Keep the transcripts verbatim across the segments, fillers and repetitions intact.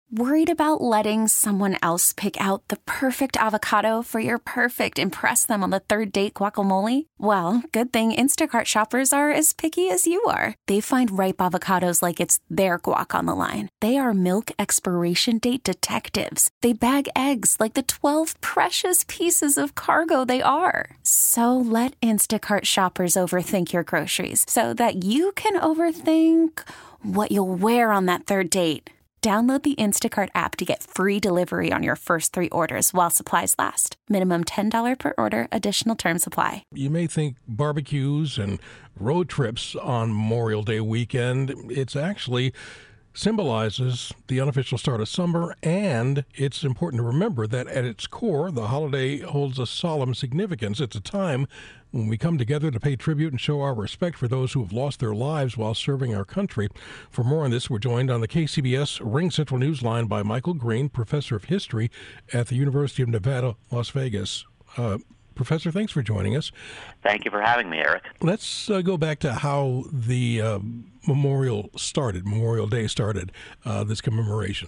Worried about letting someone else pick out the perfect avocado for your perfect impress them on the third date guacamole? Well, good thing Instacart shoppers are as picky as you are. They find ripe avocados like it's their guac on the line. They are milk expiration date detectives. They bag eggs like the twelve precious pieces of cargo they are. So let Instacart shoppers overthink your groceries so that you can overthink what you'll wear on that third date. Download the Instacart app to get free delivery on your first three orders while supplies last. Minimum ten dollars per order. Additional terms apply. You may think barbecues and road trips on Memorial Day weekend. It's actually symbolizes the unofficial start of summer, and it's important to remember that at its core, the holiday holds a solemn significance. It's a time when we come together to pay tribute and show our respect for those who have lost their lives while serving our country. For more on this, we're joined on the K C B S Ring Central Newsline by Michael Green, professor of history at the University of Nevada, Las Vegas. Uh, Professor, thanks for joining us. Thank you for having me, Eric. Let's uh, go back to how the uh, memorial started, Memorial Day started, uh, this commemoration.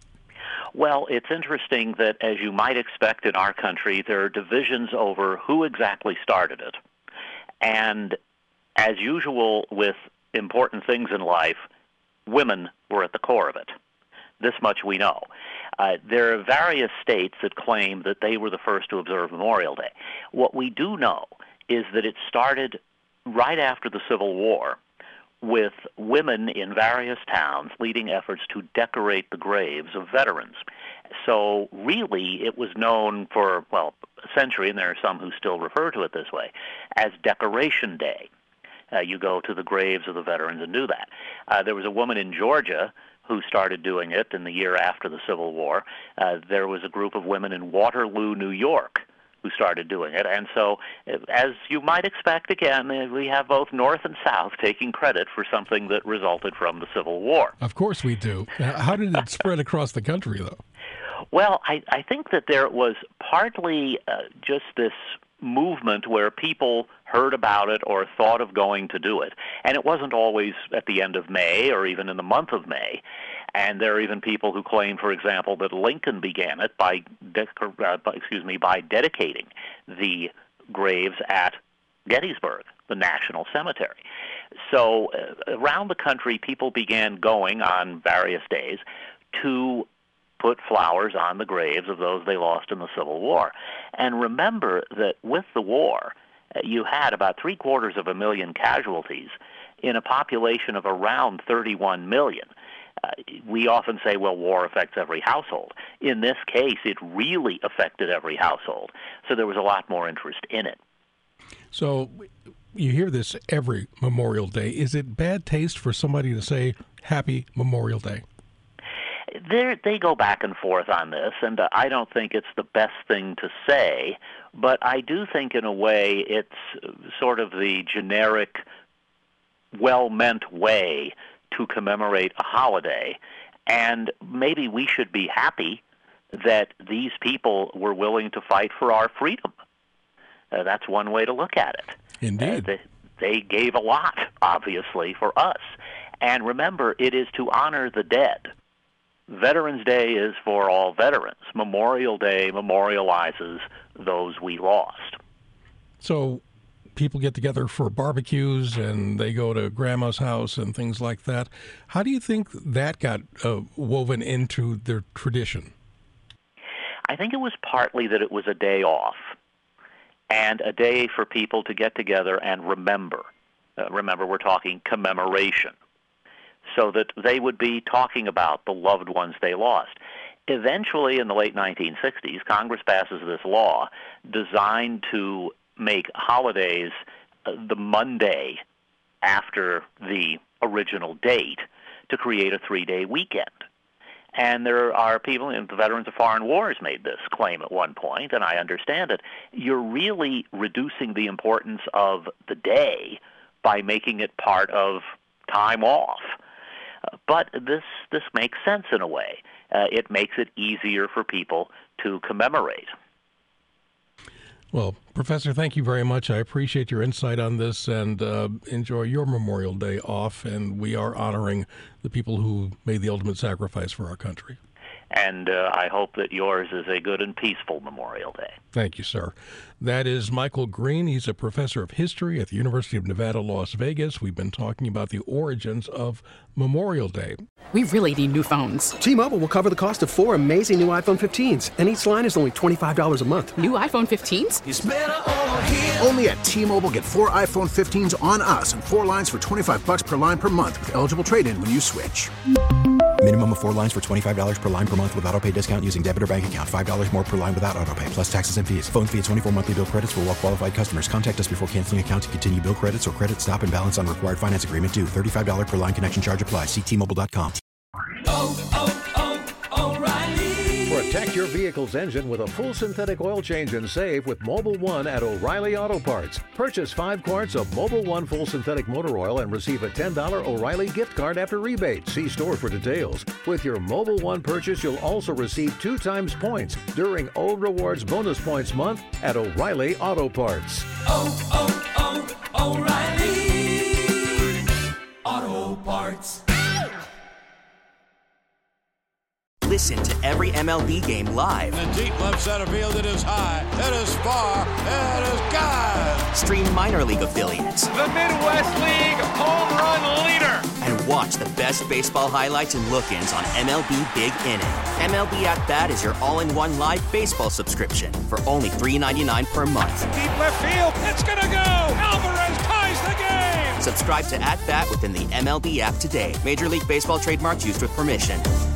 Well, it's interesting that, as you might expect in our country, there are divisions over who exactly started it. And as usual with important things in life, women were at the core of it. This much we know. Uh, there are various states that claim that they were the first to observe Memorial Day. What we do know is that it started right after the Civil War with women in various towns leading efforts to decorate the graves of veterans. So really it was known for, well, a century, and there are some who still refer to it this way, as Decoration Day. Uh, you go to the graves of the veterans and do that. Uh, there was a woman in Georgia who started doing it in the year after the Civil War. Uh, there was a group of women in Waterloo, New York, who started doing it. And so, as you might expect, again, we have both North and South taking credit for something that resulted from the Civil War. Of course we do. How did it spread across the country, though? Well, I, I think that there was partly uh, just this movement where people heard about it or thought of going to do it. And it wasn't always at the end of May or even in the month of May. And there are even people who claim, for example, that Lincoln began it by, de- uh, excuse me, by dedicating the graves at Gettysburg, the National Cemetery. So uh, around the country, people began going on various days to put flowers on the graves of those they lost in the Civil War. And remember that with the war, uh, you had about three quarters of a million casualties in a population of around thirty-one million. Uh, we often say, well, war affects every household. In this case, it really affected every household. So there was a lot more interest in it. So you hear this every Memorial Day. Is it bad taste for somebody to say Happy Memorial Day? They're, they go back and forth on this, and uh, I don't think it's the best thing to say, but I do think in a way it's sort of the generic, well-meant way to commemorate a holiday, and maybe we should be happy that these people were willing to fight for our freedom. Uh, that's one way to look at it. Indeed. Uh, they, they gave a lot, obviously, for us. And remember, it is to honor the dead. Veterans Day is for all veterans. Memorial Day memorializes those we lost. So people get together for barbecues and they go to grandma's house and things like that. How do you think that got uh, woven into their tradition? I think it was partly that it was a day off and a day for people to get together and remember. Uh, remember, we're talking commemoration. So that they would be talking about the loved ones they lost. Eventually, in the late nineteen sixties, Congress passes this law designed to make holidays uh, the Monday after the original date to create a three-day weekend. And there are people, and the Veterans of Foreign Wars made this claim at one point, and I understand it. You're really reducing the importance of the day by making it part of time off. But this this makes sense in a way. Uh, it makes it easier for people to commemorate. Well, Professor, thank you very much. I appreciate your insight on this, and uh, enjoy your Memorial Day off. And we are honoring the people who made the ultimate sacrifice for our country. And uh, I hope that yours is a good and peaceful Memorial Day. Thank you, sir. That is Michael Green. He's a professor of history at the University of Nevada, Las Vegas. We've been talking about the origins of Memorial Day. We really need new phones. T-Mobile will cover the cost of four amazing new iPhone fifteens, and each line is only twenty-five dollars a month. New iPhone fifteens? It's better over here. Only at T-Mobile, get four iPhone fifteens on us and four lines for twenty-five bucks per line per month with eligible trade-in when you switch. Minimum of four lines for twenty-five dollars per line per month with autopay discount using debit or bank account. five dollars more per line without autopay, plus taxes and fees. Phone fee at twenty-four monthly bill credits for well-qualified customers. Contact us before canceling account to continue bill credits or credit stop and balance on required finance agreement due. thirty-five dollars per line connection charge applies. See T Mobile dot com. Oh, oh, oh, O'Reilly. Protect your vehicle's engine with a full synthetic oil change and save with Mobil one at O'Reilly Auto Parts. Purchase five quarts of Mobil one full synthetic motor oil and receive a ten dollars O'Reilly gift card after rebate. See store for details. With your Mobil one purchase, you'll also receive two times points during O Rewards Bonus Points Month at O'Reilly Auto Parts. Oh, oh, oh, O'Reilly Auto Parts. Listen to every M L B game live. In the deep left center field, it is high, it is far, it is gone. Stream minor league affiliates. The Midwest League home run leader. And watch the best baseball highlights and look-ins on M L B Big Inning. M L B At Bat is your all-in-one live baseball subscription for only three dollars and ninety-nine cents per month. Deep left field, it's gonna go. Alvarez ties the game. Subscribe to At Bat within the M L B app today. Major League Baseball trademarks used with permission.